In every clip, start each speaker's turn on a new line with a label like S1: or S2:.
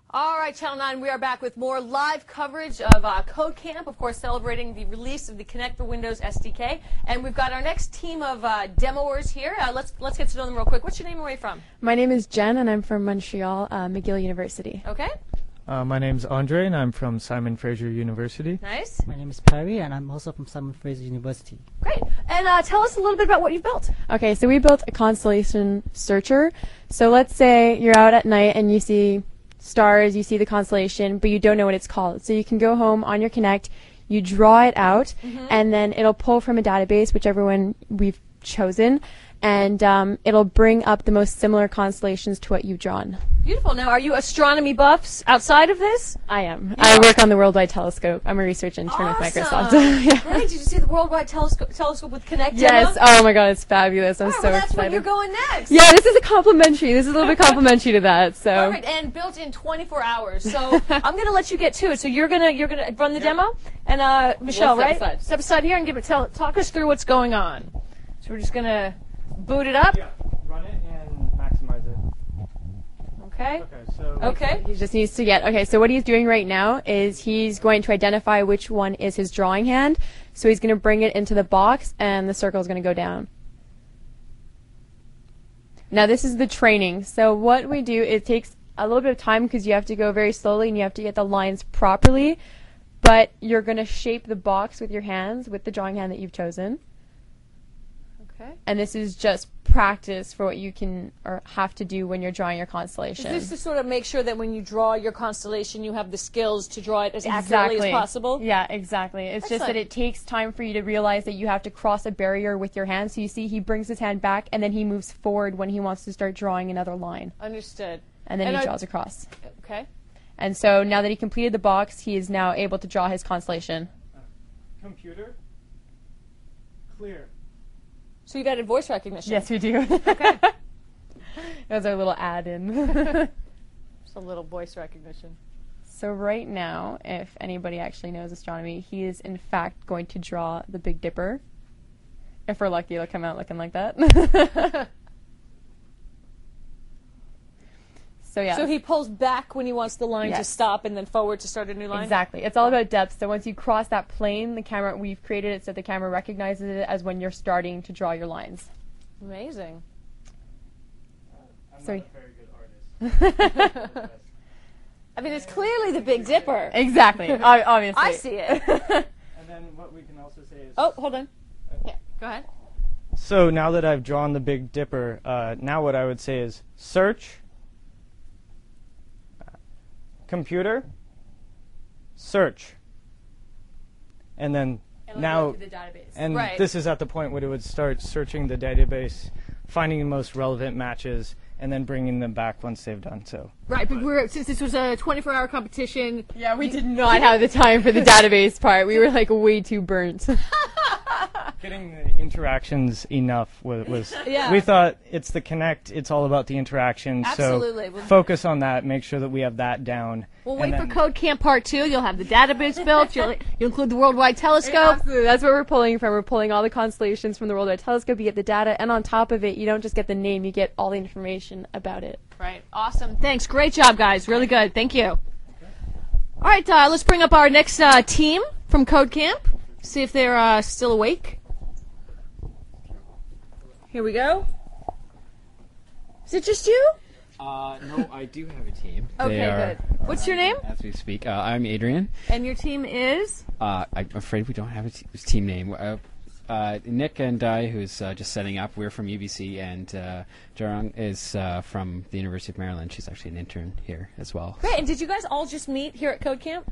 S1: All right, Channel 9, we are back with more live coverage of Code Camp, of course, celebrating the release of the Connect for Windows SDK. And we've got our next team of demoers here. Let's get to know them real quick. What's your name and where are you from?
S2: My name is Jen, and I'm from Montreal, McGill University.
S1: Okay.
S3: My name's Andre, and I'm from Simon Fraser University.
S1: Nice.
S4: My name is Perry, and I'm also from Simon Fraser University.
S1: Great. And tell us a little bit about what you've built.
S2: Okay, so we built a constellation searcher. So let's say you're out at night and you see stars, you see the constellation, but you don't know what it's called. So you can go home on your Kinect, you draw it out, and then it'll pull from a database, whichever one we've chosen, and it'll bring up the most similar constellations to what you've drawn.
S1: Beautiful. Now, are you astronomy buffs outside of this?
S2: I am. I work on the Worldwide Telescope. I'm a research intern with Microsoft.
S1: Yeah. Great. Did you see the Worldwide Telescope with Kinect?
S2: Yes.
S1: Demo?
S2: Oh my God, it's fabulous. I'm
S1: All right,
S2: so
S1: well, that's
S2: excited.
S1: where you're going next.
S2: Yeah, this is a complimentary. This is a little bit complimentary to that. So.
S1: All right, and built in 24 hours. So I'm going to let you get to it. So you're gonna run the demo, and Michelle,
S2: We'll
S1: right? Step aside here and talk us through what's going on. So we're just gonna boot it up.
S3: Yeah, run it and maximize it.
S1: Okay.
S3: Okay.
S2: He just needs to get, okay, so what he's doing right now is he's going to identify which one is his drawing hand. So he's going to bring it into the box, and the circle is going to go down. Now this is the training. So what we do, it takes a little bit of time because you have to go very slowly and you have to get the lines properly. But you're going to shape the box with your hands, with the drawing hand that you've chosen.
S1: Okay.
S2: And this is just practice for what you can or have to do when you're drawing your constellation.
S1: Is this to sort of make sure that when you draw your constellation, you have the skills to draw it as accurately as possible?
S2: Yeah, exactly. It's just that it takes time for you to realize that you have to cross a barrier with your hand. So you see he brings his hand back, and then he moves forward when he wants to start drawing another line.
S1: Understood.
S2: And then he draws across.
S1: Okay.
S2: And so now that he completed the box, he is now able to draw his constellation.
S3: Computer. Clear.
S1: So you've added voice recognition.
S2: Yes, we do.
S1: Okay.
S2: That's our little add-in.
S1: Just a little voice recognition.
S2: So right now, if anybody actually knows astronomy, he is in fact going to draw the Big Dipper. If we're lucky, it'll come out looking like that. So yeah.
S1: So he pulls back when he wants the line to stop, and then forward to start a new line?
S2: Exactly. It's all about depth. So once you cross that plane, the camera, we've created it so the camera recognizes it as when you're starting to draw your lines.
S1: Amazing.
S3: I'm not a very good artist.
S1: I mean, it's clearly the Big Dipper.
S2: Exactly. Obviously.
S1: I see it.
S3: And then what we can also say is...
S1: Oh, hold on. Yeah, go ahead.
S3: So now that I've drawn the Big Dipper, now what I would say is search, computer, search, and then now,
S2: the database.
S3: and
S1: Right.
S3: this is at the point where it would start searching the database, finding the most relevant matches, and then bringing them back once they've done so.
S1: Right, but since this was a 24-hour competition...
S2: Yeah, we did not have the time for the database part. We were like way too burnt.
S3: Getting the interactions enough was
S1: Yeah.
S3: we thought it's the Connect, it's all about the interaction.
S1: Absolutely.
S3: So focus on that, make sure that we have that down.
S1: We'll
S3: and
S1: wait for
S3: then-
S1: Code Camp Part 2. You'll have the database built. You'll include the Worldwide Telescope.
S2: Absolutely. That's what we're pulling from. We're pulling all the constellations from the Worldwide Telescope. You get the data, and on top of it, you don't just get the name, you get all the information about it.
S1: Right. Awesome. Thanks. Great job, guys. Really good. Thank you. All right, let's bring up our next team from Code Camp. See if they're still awake. Here we go. Is it just you?
S5: No, I do have a team.
S1: Okay,
S5: They are,
S1: good. What's your name?
S5: As we speak, I'm Adrian.
S1: And your team is?
S5: I'm afraid we don't have a team name. Nick and I, who's just setting up, we're from UBC, and Jarang is from the University of Maryland. She's actually an intern here as well.
S1: Great. And did you guys all just meet here at Code Camp?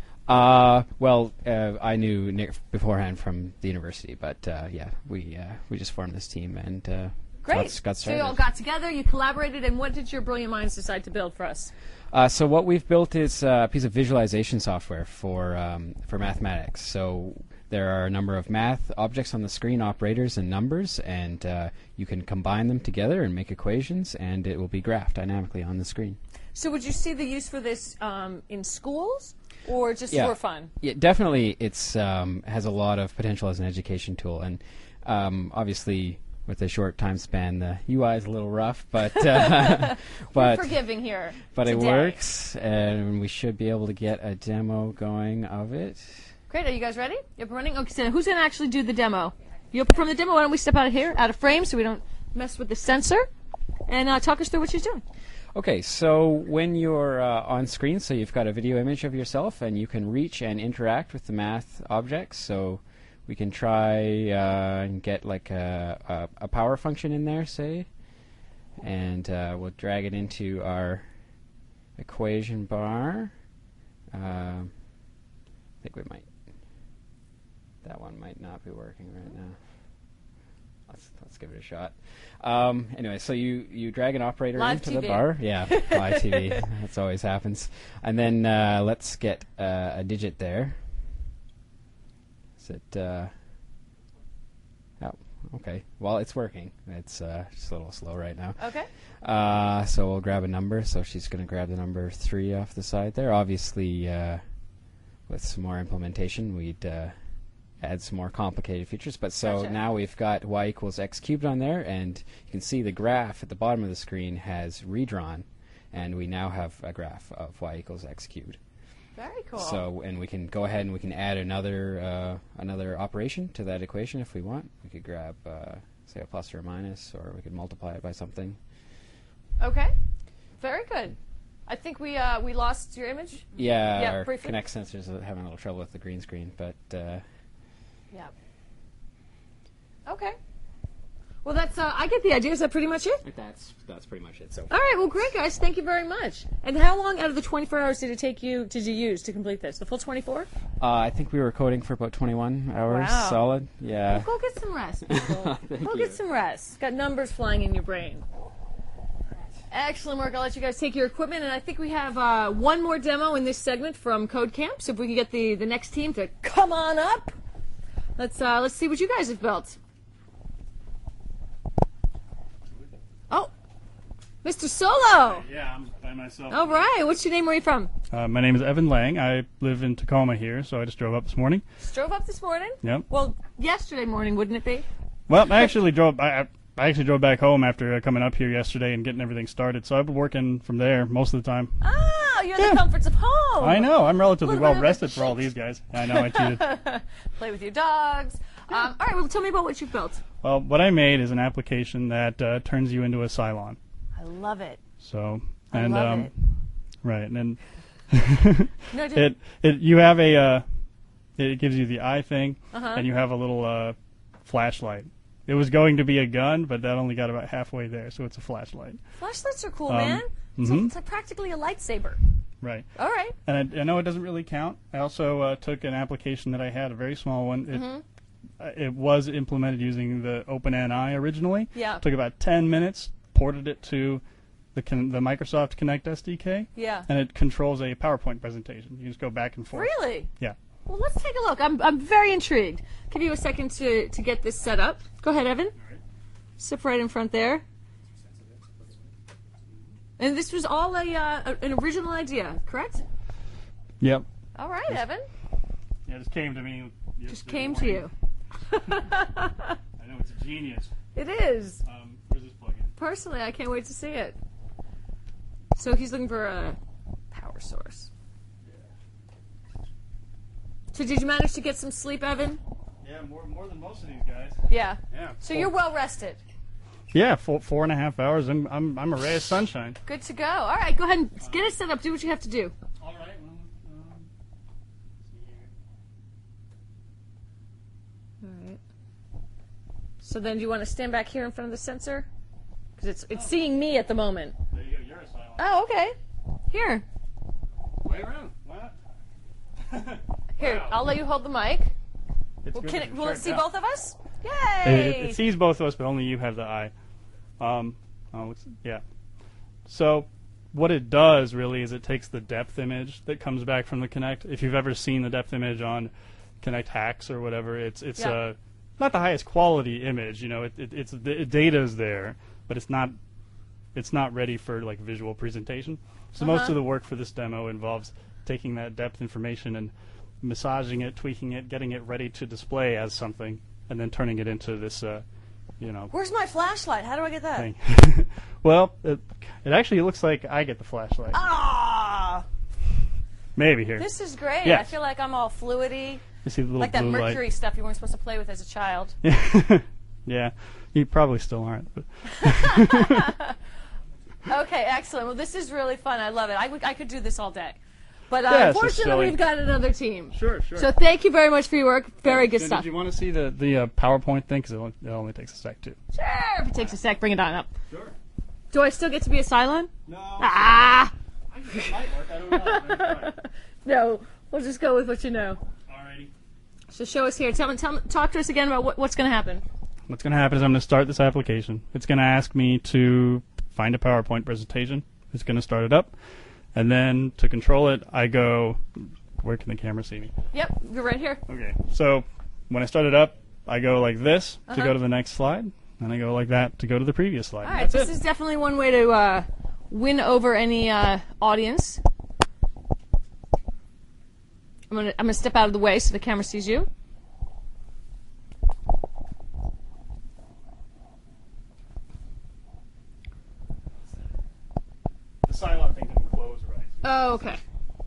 S5: I knew Nick beforehand from the university, but yeah, we just formed this team and
S1: Great.
S5: got
S1: So
S5: started.
S1: you all got together, you collaborated, and what did your brilliant minds decide to build for us?
S5: So what we've built is a piece of visualization software for mathematics. So there are a number of math objects on the screen, operators and numbers, and you can combine them together and make equations, and it will be graphed dynamically on the screen.
S1: So would you see the use for this in schools or just
S5: Yeah.
S1: for fun?
S5: Yeah, definitely. It's has a lot of potential as an education tool, and obviously with a short time span, the UI is a little rough, but
S1: We're
S5: but
S1: forgiving here.
S5: but it
S1: today.
S5: works, and we should be able to get a demo going of it.
S1: Great. Are you guys ready? Yep, running. Okay. So who's gonna actually do the demo? You perform the demo. Why don't we step out of here, out of frame, so we don't mess with the sensor, and talk us through what she's doing.
S5: Okay, so when you're on screen, so you've got a video image of yourself, and you can reach and interact with the math objects. So we can try and get like a power function in there, say, and we'll drag it into our equation bar. I think we might. That one might not be working right now. Let's give it a shot. Anyway, so you drag an operator
S1: Live
S5: into
S1: TV.
S5: the bar. Yeah, live TV. That's always happens. And then let's get a digit there. Is it? Oh, okay. Well, it's working. It's just a little slow right now.
S1: Okay.
S5: So we'll grab a number. So she's going to grab the number 3 off the side there. Obviously, with some more implementation, we'd add some more complicated features. But so
S1: Gotcha.
S5: now we've got y equals x cubed on there, and you can see the graph at the bottom of the screen has redrawn, and we now have a graph of y equals x cubed.
S1: Very cool.
S5: So, and we can go ahead and we can add another operation to that equation if we want. We could grab, say, a plus or a minus, or we could multiply it by something.
S1: Okay. Very good. I think we lost your image.
S5: Yeah,
S1: Yeah,
S5: our
S1: briefly.
S5: Kinect sensors are having a little trouble with the green screen, but
S1: Yeah. Okay. Well, that's I get the idea. Is that pretty much it?
S5: that's pretty much it. So
S1: All right. Well, great, guys. Thank you very much. And how long out of the 24 hours did you use to complete this? The full 24?
S5: I think we were coding for about 21 hours
S1: Wow.
S5: solid. Yeah.
S1: Go get some rest, people. Go
S5: you.
S1: get some rest. Got numbers flying in your brain. Excellent work. I'll let you guys take your equipment, and I think we have one more demo in this segment from Code Camp. So if we can get the next team to come on up, let's see what you guys have built. Oh, Mr. Solo.
S6: Yeah, I'm by myself.
S1: All right. What's your name? Where are you from?
S6: My name is Evan Lang. I live in Tacoma here, so I just drove up this morning.
S1: Just drove up this morning.
S6: Yep.
S1: Well, yesterday morning, wouldn't it be?
S6: Well, I actually drove. I actually drove back home after coming up here yesterday and getting everything started. So I've been working from there most of the time.
S1: Oh, you're in
S6: Yeah.
S1: the comforts of home.
S6: I know. I'm relatively
S1: Little bit
S6: well
S1: of a
S6: rested for all
S1: cheat.
S6: these guys. I know. I cheated.
S1: Play with your dogs. All right. Well, tell me about what you've built.
S6: Well, what I made is an application that turns you into a Cylon.
S1: I love it.
S6: So
S1: I
S6: and
S1: love it.
S6: right, and then
S1: No,
S6: it you have a it gives you the eye thing,
S1: Uh-huh.
S6: and you have a little flashlight. It was going to be a gun, but that only got about halfway there, so it's a flashlight.
S1: Flashlights are cool, man.
S6: mhm.
S1: It's like practically a lightsaber.
S6: Right.
S1: All right.
S6: And I know it doesn't really count. I also took an application that I had, a very small one. It was implemented using the OpenNI originally.
S1: Yeah.
S6: Took about 10 minutes, ported it to the Microsoft Kinect SDK,
S1: Yeah.
S6: and it controls a PowerPoint presentation. You just go back and forth.
S1: Really?
S6: Yeah.
S1: Well, let's take a look. I'm very intrigued. Give you a second to get this set up. Go ahead, Evan. Sit right in front there. And this was all an original idea, correct?
S6: Yep.
S1: All right, Evan.
S6: Yeah, it just came to me.
S1: Just came to you.
S6: I know it's a genius.
S1: It is.
S6: Where's this plug in?
S1: Personally, I can't wait to see it. So he's looking for a power source. So did you manage to get some sleep, Evan?
S6: Yeah, more than most of these guys.
S1: Yeah.
S6: Yeah.
S1: So you're well rested.
S6: Yeah, 4.5 hours. I'm a ray of sunshine.
S1: Good to go. All right, go ahead and get it set up. Do what you have to do.
S6: All right.
S1: All right. So then, do you want to stand back here in front of the sensor? Because it's seeing me at the moment.
S6: There you go. You're a silent.
S1: Oh, okay. Here.
S6: Way around. Why not?
S1: Here, I'll let you hold the mic.
S6: It's
S1: Well,
S6: good to
S1: will it
S6: start
S1: see
S6: now.
S1: both of us? Yay!
S6: It sees both of us, but only you have the eye. Yeah. So what it does really is it takes the depth image that comes back from the Kinect. If you've ever seen the depth image on Kinect Hacks or whatever, it's
S1: Yeah.
S6: not the highest quality image. You know, the data's there, but it's not ready for like visual presentation. So most of the work for this demo involves taking that depth information and massaging it, tweaking it, getting it ready to display as something, and then turning it into this
S1: Where's my flashlight? How do I get that?
S6: thing. Well, it actually looks like I get the flashlight.
S1: Ah!
S6: Maybe here.
S1: This is great.
S6: Yes.
S1: I feel like I'm all fluidy.
S6: You see the little
S1: Like that
S6: blue
S1: mercury stuff you weren't supposed to play with as a child.
S6: light. Yeah, you probably still aren't. But
S1: Okay, excellent. Well, this is really fun. I love it. I could do this all day. But
S6: Yeah, it's just
S1: unfortunately,
S6: silly.
S1: we've got another team.
S6: Sure.
S1: So thank you very much for your work. Very good
S6: Did
S1: stuff.
S6: you want to see the PowerPoint thing? Because it only takes a sec, too.
S1: Sure. If it takes a sec, bring it on up.
S6: Sure.
S1: Do I still get to be a Cylon?
S6: No.
S1: Ah!
S6: It might work. I don't know.
S1: No. We'll just go with what you know.
S6: Alrighty.
S1: So show us here. Talk to us again about what's going to happen.
S6: What's going to happen is I'm going to start this application. It's going to ask me to find a PowerPoint presentation. It's going to start it up. And then to control it, I go, where can the camera see me?
S1: Yep, you're right here.
S6: Okay, so when I start it up, I go like this to
S1: Uh-huh.
S6: go to the next slide, and I go like that to go to the previous slide.
S1: All right,
S6: That's
S1: this
S6: it.
S1: is definitely one way to win over any audience. I'm gonna step out of the way so the camera sees you.
S6: The Cylon thing didn't close right.
S1: Oh, okay.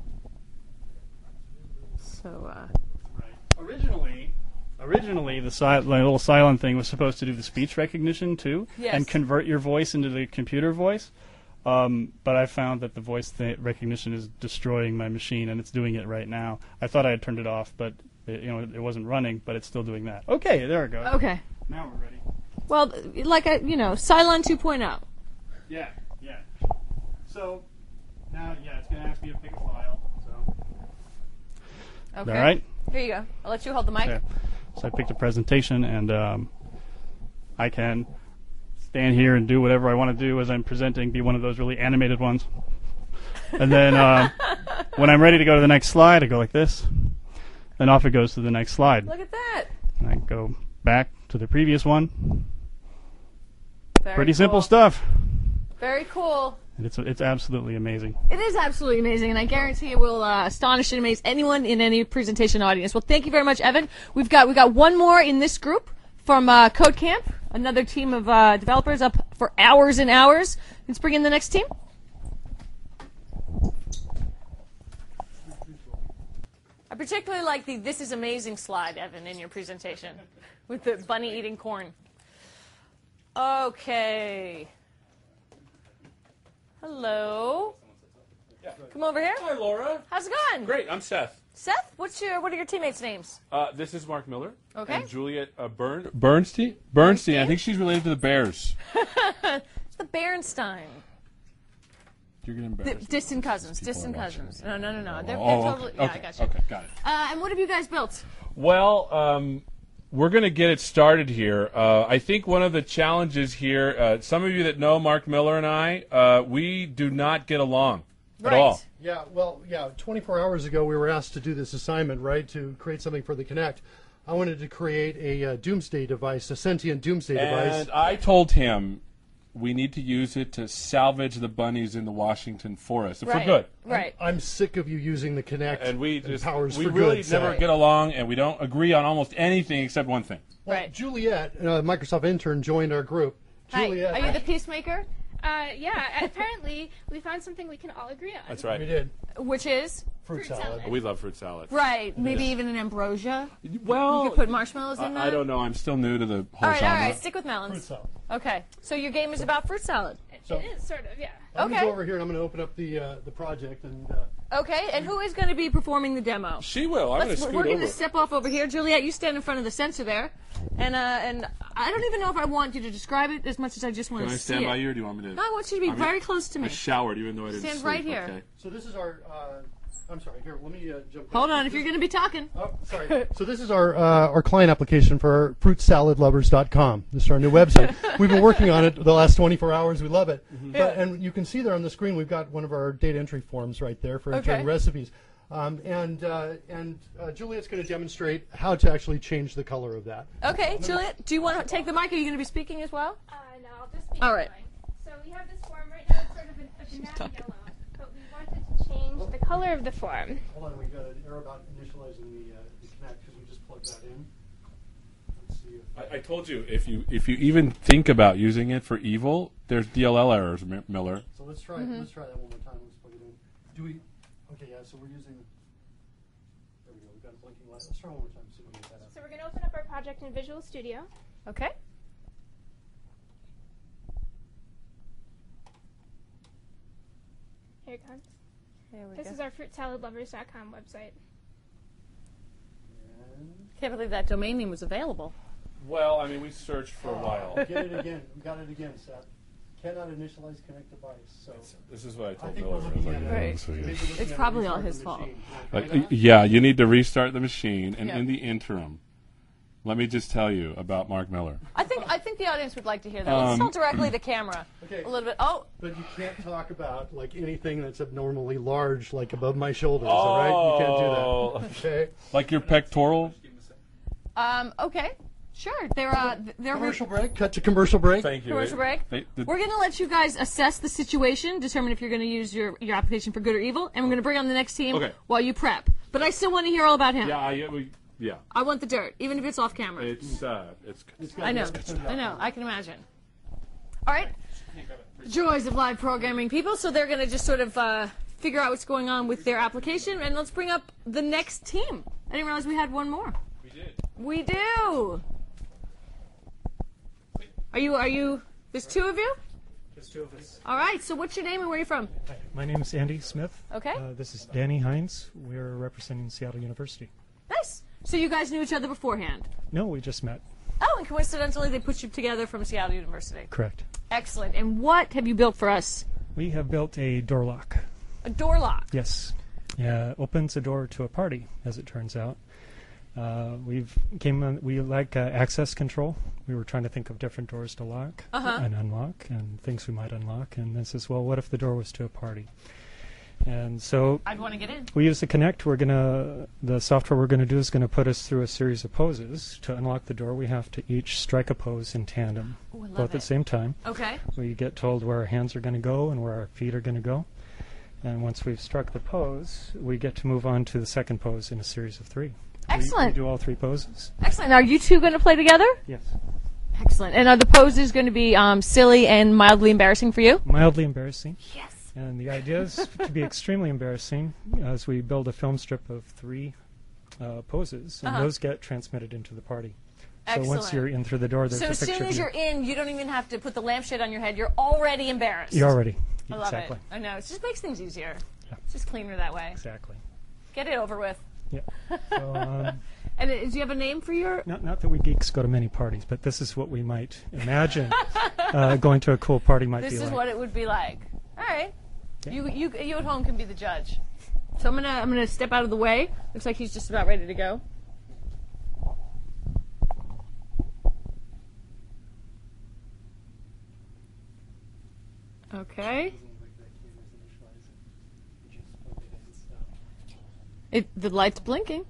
S1: So,
S6: Originally, the little Cylon thing was supposed to do the speech recognition too,
S1: Yes.
S6: and convert your voice into the computer voice. But I found that the voice recognition is destroying my machine, and it's doing it right now. I thought I had turned it off, but it wasn't running, but it's still doing that. Okay, there it goes.
S1: okay.
S6: Now we're ready.
S1: Well, like Cylon 2.0.
S6: Yeah. So now, it's going to ask me to pick a file. So.
S1: Okay.
S6: All right.
S1: Here you go. I'll let you hold the mic.
S6: Okay. So I picked a presentation, and I can stand here and do whatever I want to do as I'm presenting, be one of those really animated ones. And then when I'm ready to go to the next slide, I go like this. Then off it goes to the next slide.
S1: Look at that.
S6: And I go back to the previous one.
S1: Very
S6: Pretty
S1: cool.
S6: simple stuff.
S1: Very cool.
S6: And it's absolutely amazing.
S1: It is absolutely amazing, and I guarantee it will astonish and amaze anyone in any presentation audience. Well, thank you very much, Evan. We got one more in this group from Code Camp, another team of developers up for hours and hours. Let's bring in the next team. I particularly like the "This is amazing" slide, Evan, in your presentation, with the bunny eating corn. Okay. Hello. Come over here.
S7: Hi, Laura.
S1: How's it going?
S7: Great. I'm Seth.
S1: Seth, what are your teammates' names?
S7: This is Mark Miller.
S1: Okay.
S7: And Juliet Bernstein. Bernstein. I think she's related to the Bears.
S1: It's the Bernstein.
S7: You're gonna embarrass me.
S1: Distant cousins.
S7: People
S1: Distant
S7: are watching
S1: cousins.
S7: this.
S1: No. They're
S7: Oh,
S1: totally.
S7: okay.
S1: Yeah,
S7: Okay.
S1: I got you.
S7: Okay, got it.
S1: And what have you guys built?
S7: Well, we're going to get it started here. I think one of the challenges here, some of you that know Mark Miller and I, we do not get along at all.
S8: Yeah, 24 hours ago we were asked to do this assignment, right, to create something for the Kinect. I wanted to create a doomsday device, a sentient doomsday device.
S7: And I told him we need to use it to salvage the bunnies in the Washington forest for good.
S1: Right.
S8: I'm sick of you using the Kinect
S7: And we
S8: powers for
S7: really
S8: good.
S7: never get along, and we don't agree on almost anything except one thing.
S8: Well,
S1: Right.
S8: Juliet, Microsoft intern, joined our group.
S1: Hi.
S8: Juliet,
S1: Are you the peacemaker?
S9: Yeah, apparently we found something we can all agree on.
S7: That's
S8: we
S7: right.
S8: did
S1: Which is?
S8: fruit salad.
S7: We love fruit salad.
S1: Right. Maybe even an ambrosia.
S7: Well,
S1: You could put marshmallows in that.
S7: I don't know. I'm still new to the whole
S1: All
S7: genre.
S1: right. Stick with
S8: Fruit
S1: melons.
S8: salad.
S1: Okay. So your game is about fruit salad.
S9: It is sort of, yeah.
S8: I'm going
S1: Okay.
S8: to go over here and I'm going to open up the project and.
S1: Okay. And who is going to be performing the demo?
S7: She will. I'm going to scoot
S1: We're going
S7: over.
S1: to step off over here. Juliet, you stand in front of the sensor there. And I don't even know if I want you to describe it as much as I just want
S7: Can
S1: to
S7: I
S1: see
S7: stand
S1: it.
S7: by you, or do you want me to?
S1: No, I want you to be
S7: I'm
S1: very close to me.
S7: I showered, even though I didn't
S1: Stand
S7: sleep.
S1: right here.
S7: Okay.
S8: So this is our. I'm sorry. Here, let me jump.
S1: Hold
S8: back.
S1: on, if you're going to be talking.
S8: Oh, sorry. So this is our client application for fruitsaladlovers.com. This is our new website. We've been working on it the last 24 hours. We love it. And you can see there on the screen, we've got one of our data entry forms right there for entering
S1: Okay.
S8: recipes. Juliet's going to demonstrate how to actually change the color of that.
S1: Okay, Juliet, do you want to take the mic? Are you going to be speaking as well?
S9: No, I'll just be
S1: All right.
S9: annoying. So we have this form right now, it's sort of a banana yellow, but we wanted to change the color of the form.
S8: Hold on, we got an error about initializing the Kinect because we just plugged that in. Let's see.
S7: I told you if you even think about using it for evil, there's DLL errors, Miller.
S8: So let's try that one more time. Let's plug it in. Do we? Okay, yeah. So we're using. There we go. We've got a blinking light. Let's try one more time. See if we can get that up.
S9: So we're going to open up our project in Visual Studio.
S1: Okay.
S9: Here it comes.
S1: There we
S9: This
S1: go.
S9: is our fruitsaladlovers.com website.
S1: Can't believe that domain name was available.
S7: Well, I mean, we searched for a while.
S8: Get it again. We got it again, Seth. Cannot initialize connect device. So
S7: This is what I
S8: I
S7: told
S8: think
S7: Miller.
S8: we're
S7: I was
S8: looking
S7: like,
S8: at
S1: Right.
S7: so, yeah.
S8: maybe looking
S1: It's
S8: at
S1: probably all
S8: restart
S1: his
S8: the
S1: fault.
S8: machine. Can I try that?
S7: Yeah, you need to restart the machine, and
S1: Yeah.
S7: in the interim, let me just tell you about Mark Miller.
S1: I think the audience would like to hear that. Let's tell directly to camera.
S8: Okay.
S1: A little bit. Oh,
S8: But you can't talk about like anything that's abnormally large, like above my shoulders. All right, you can't do that. Okay.
S7: Like your pectoral?
S1: okay. Sure. They're
S8: Commercial break. Cut to commercial break.
S7: Thank you.
S1: commercial break. We're going to let you guys assess the situation, determine if you're going to use your application for good or evil, and we're going to bring on the next team
S7: Okay.
S1: while you prep. But I still want to hear all about him.
S7: Yeah,
S1: I want the dirt, even if it's off camera.
S7: it's
S1: I know. I can imagine. All right. Joys of live programming, people. So they're going to just sort of figure out what's going on with their application, and let's bring up the next team. I didn't realize we had one more.
S7: We did.
S1: We do. Are you? There's two of you.
S10: There's two of us.
S1: All right. So what's your name and where are you from?
S10: Hi, my name is Andy Smith.
S1: Okay.
S10: This is Danny Hines. We're representing Seattle University.
S1: Nice. So you guys knew each other beforehand.
S10: No, we just met.
S1: Oh, and coincidentally, they put you together from Seattle University.
S10: Correct.
S1: Excellent. And what have you built for us?
S10: We have built a door lock.
S1: A door lock.
S10: Yes. Opens a door to a party, as it turns out. We like access control. We were trying to think of different doors to lock and unlock and things we might unlock. And this is, well, what if the door was to a party? And so
S1: I'd want to get in.
S10: we use the Connect. The software we're going to do is going to put us through a series of poses. To unlock the door, we have to each strike a pose in tandem,
S1: Ooh, I love
S10: both at
S1: it.
S10: the same time.
S1: Okay.
S10: We get told where our hands are going to go and where our feet are going to go. And once we've struck the pose, we get to move on to the second pose in a series of three.
S1: Excellent.
S10: We do all three poses.
S1: Excellent. Are you two going to play together?
S10: Yes.
S1: Excellent. And are the poses going to be silly and mildly embarrassing for you?
S10: Mildly embarrassing.
S1: Yes.
S10: And the idea is to be extremely embarrassing as we build a film strip of three poses, and those get transmitted into the party. So once
S1: Excellent.
S10: you're in through the door, there's
S1: So
S10: a
S1: as
S10: picture
S1: soon
S10: of
S1: as
S10: you.
S1: you're in, you don't even have to put the lampshade on your head. You're already embarrassed.
S10: You're already.
S1: I love
S10: Exactly.
S1: it. I know. It just makes things easier.
S10: Yeah.
S1: It's just cleaner that way.
S10: Exactly.
S1: Get it over with.
S10: Yeah. So,
S1: And do you have a name for your...
S10: not that we geeks go to many parties, but this is what we might imagine going to a cool party might
S1: This
S10: be
S1: is
S10: like.
S1: what it would be like. All right.
S10: Yeah.
S1: You at home can be the judge. So I'm gonna step out of the way. Looks like he's just about ready to go. Okay. The light's blinking.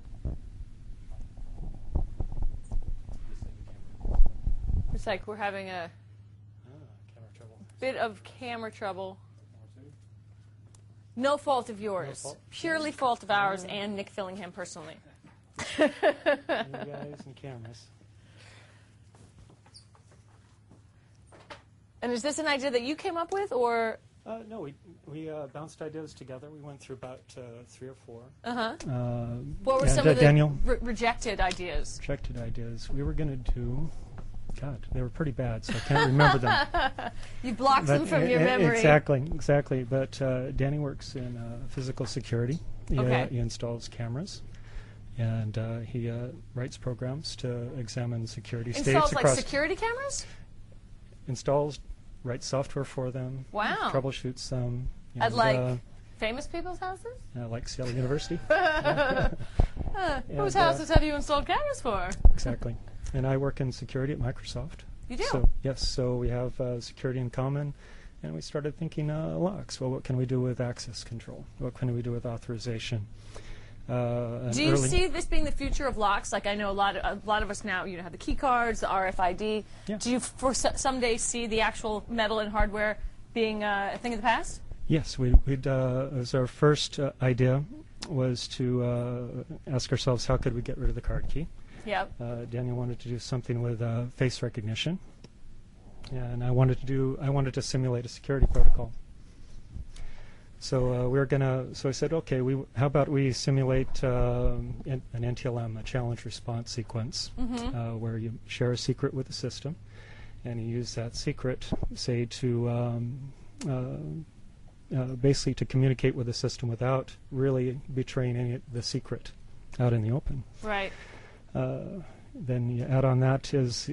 S1: It's like we're having a bit of camera trouble. No fault of yours. Purely fault of ours and Nick Fillingham personally.
S10: You guys and cameras.
S1: And is this an idea that you came up with, or?
S10: No, we bounced ideas together. We went through about 3 or 4.
S1: What were
S10: and,
S1: some of the
S10: Daniel
S1: rejected ideas?
S10: rejected ideas. We were going to do. God, they were pretty bad, so I can't remember them.
S1: You blocked them from your memory.
S10: Exactly. But Danny works in physical security.
S1: Okay.
S10: He installs cameras, and he writes programs to examine security states
S1: Installs like
S10: across.
S1: security cameras?
S10: Installs, writes software for them.
S1: Wow.
S10: Troubleshoots them.
S1: At
S10: and,
S1: like famous people's houses?
S10: like Seattle University.
S1: Whose
S10: And,
S1: houses have you installed cameras for?
S10: Exactly. And I work in security at Microsoft.
S1: You do?
S10: So, yes, so we have security in common, and we started thinking locks. Well, what can we do with access control? What can we do with authorization?
S1: Do you see this being the future of locks? Like I know a lot of us now, have the key cards, the RFID.
S10: Yeah.
S1: Do you someday see the actual metal and hardware being a thing of the past?
S10: Yes, it was our first idea was to ask ourselves how could we get rid of the card key.
S1: Yep.
S10: Daniel wanted to do something with face recognition, and I wanted to simulate a security protocol. So So I said, okay, how about we simulate an NTLM, a challenge response sequence, where you share a secret with the system, and you use that secret, say, to basically to communicate with the system without really betraying the secret out in the open.
S1: Right.
S10: Then you add on that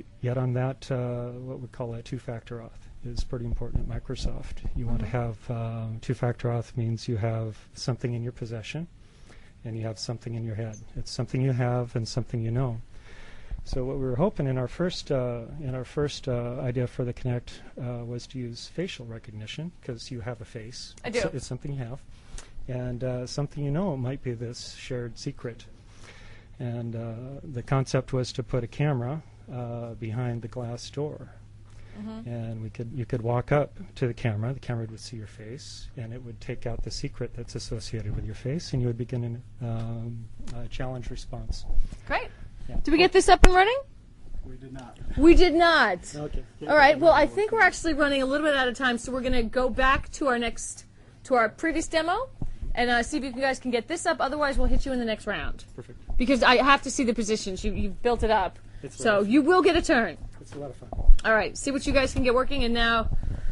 S10: what we call a two-factor auth is pretty important at Microsoft. You want to have two-factor auth means you have something in your possession and you have something in your head. It's something you have and something you know. So what we were hoping in our first idea for the Connect was to use facial recognition, because you have a face.
S1: I do.
S10: It's something you have, and something you know might be this shared secret. And the concept was to put a camera behind the glass door, and you could walk up to the camera would see your face, and it would take out the secret that's associated with your face, and you would begin a challenge response.
S1: Great.
S10: Yeah.
S1: Did we get this up and running?
S4: We did not.
S1: We did not.
S4: Okay.
S1: All right. Well, I think we're actually running a little bit out of time, so we're going to go back to our previous demo and see if you guys can get this up. Otherwise, we'll hit you in the next round.
S10: Perfect.
S1: Because I have to see the positions. You've built it up. So you will get a turn.
S10: It's a lot of fun.
S1: All right. See what you guys can get working. And now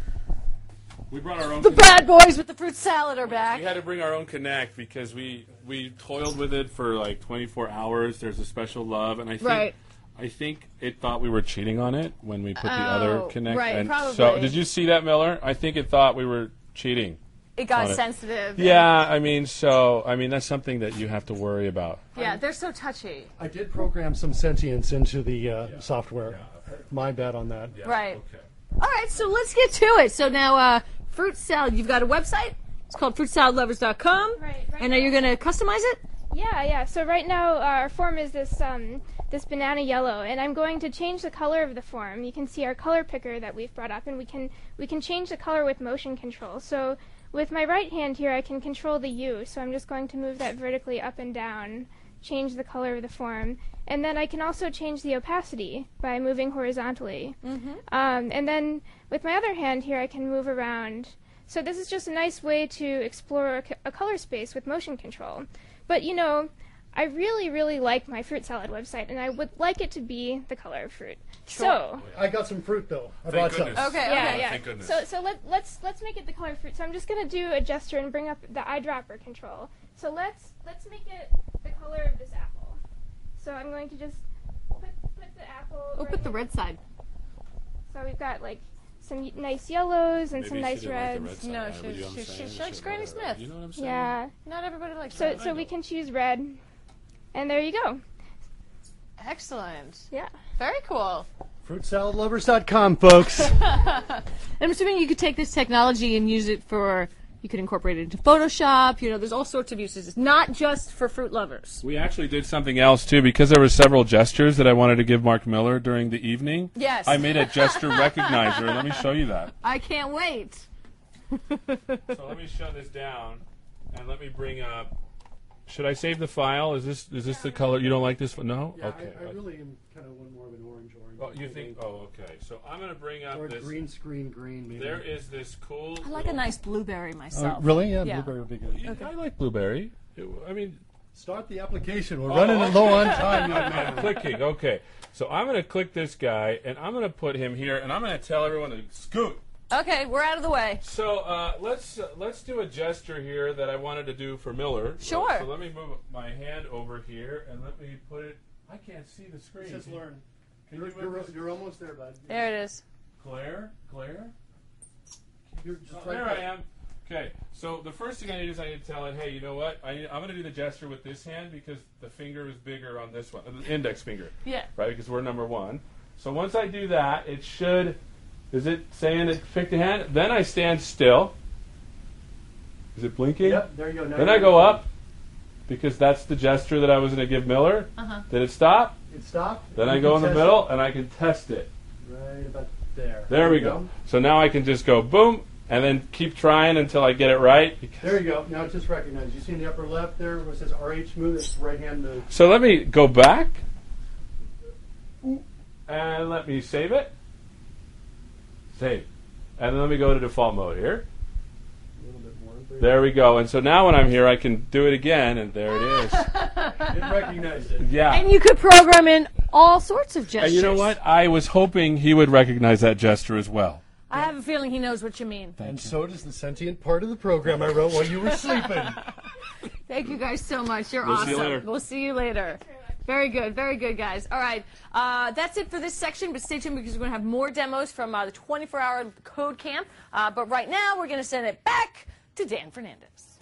S7: We brought our own.
S1: the bad boys with the fruit salad are back.
S7: We had to bring our own Connect because we toiled with it for like 24 hours. There's a special love, and I think it thought we were cheating on it when we put the other Connect.
S1: Right,
S7: and
S1: probably.
S7: So did you see that, Miller? I think it thought we were cheating.
S1: It got
S7: on it.
S1: sensitive.
S7: Yeah, I mean, that's something that you have to worry about.
S1: Yeah, they're so touchy.
S8: I did program some sentience into the software. My bad on that.
S7: Yeah.
S1: Right.
S7: Okay.
S1: All right, so let's get to it. So now, fruit salad, you've got a website. It's called fruitsaladlovers.com.
S9: Right.
S1: And now you're going to customize it?
S9: Yeah. So right now our form is this banana yellow, and I'm going to change the color of the form. You can see our color picker that we've brought up, and we can change the color with motion control. So with my right hand here, I can control the U. So I'm just going to move that vertically up and down, change the color of the form, and then I can also change the opacity by moving horizontally. And then with my other hand here, I can move around. So this is just a nice way to explore a color space with motion control. But I really, really like my fruit salad website, and I would like it to be the color of fruit. So
S8: I got some fruit though. I
S7: Thank
S8: brought some.
S7: goodness.
S1: Okay.
S9: yeah.
S7: Thank goodness.
S9: So let's make it the color of fruit. So I'm just gonna do a gesture and bring up the eyedropper control. So let's make it the color of this apple. So I'm going to just put the apple.
S1: Oh, put the red side.
S9: So we've got like some nice yellows and some nice reds.
S1: No, she likes Granny Smith.
S7: You know what I'm saying?
S9: Yeah.
S1: Not everybody likes
S9: So
S1: red.
S9: so we can choose red, and there you go.
S1: Excellent.
S9: Yeah.
S1: Very cool.
S8: Fruitsaladlovers.com, folks.
S1: I'm assuming you could take this technology and use it you could incorporate it into Photoshop. There's all sorts of uses. It's not just for fruit lovers.
S7: We actually did something else too, because there were several gestures that I wanted to give Mark Miller during the evening.
S1: Yes.
S7: I made a gesture recognizer. Let me show you that.
S1: I can't wait.
S7: So let me shut this down, and let me bring up. Should I save the file? Is this the color? You don't like this one? No?
S8: Yeah,
S7: Okay.
S8: I really am kind of one more of an orange.
S7: Oh, you think? Oh, okay. So I'm going to bring up
S8: Or
S7: this.
S8: green screen green, maybe.
S7: There is this cool.
S1: I like a nice blueberry myself.
S8: Really? Yeah,
S1: Yeah.
S8: blueberry would be good.
S7: I like blueberry. I mean,
S8: Start the application. We're running low on time, young man.
S7: clicking. Okay. So I'm going to click this guy, and I'm going to put him here, and I'm going to tell everyone to scoot.
S1: Okay, we're out of the way.
S7: So let's do a gesture here that I wanted to do for Miller.
S1: Sure.
S7: So let me move my hand over here, and let me put it. I can't see the screen.
S8: Just learn.
S7: Can you
S8: You're almost there, bud.
S1: There it is.
S7: Claire?
S8: You're just
S7: There I am. Okay, so the first thing I need to tell it, hey, you know what? I'm going to do the gesture with this hand because the finger is bigger on this one, the index finger.
S1: Yeah.
S7: Right, because we're number one. So once I do that, it should, is it saying it picked the hand? Then I stand still. Is it blinking?
S8: Yep, there you go. Now
S7: Then
S8: you're
S7: I go
S8: ready.
S7: up because that's the gesture that I was going to give Miller. Did it stop?
S8: It stopped.
S7: Then
S8: You
S7: I go in
S8: can
S7: the
S8: test
S7: middle
S8: it.
S7: and I can test it.
S8: Right about there.
S7: There we
S8: you
S7: go. So now I can just go boom and then keep trying until I get it right.
S8: There you go. Now it's just recognized. You see in the upper left there where it says RH move? It's right hand move.
S7: So let me go back. And let me save it. Save. And then let me go to default mode here. There we go. And so now when I'm here, I can do it again, and there it is.
S8: It recognized it.
S7: Yeah.
S1: And you could program in all sorts of gestures.
S7: And you know what? I was hoping he would recognize that gesture as well.
S1: I have a feeling he knows what you mean.
S8: And so does the sentient part of the program I wrote while you were sleeping.
S1: Thank you guys so much. You're
S7: We'll
S1: awesome.
S7: see you later.
S1: We'll see you later. Very good, guys. All right, that's it for this section, but stay tuned because we're going to have more demos from the 24-hour code camp. But right now, we're going to send it back to Dan Fernandez.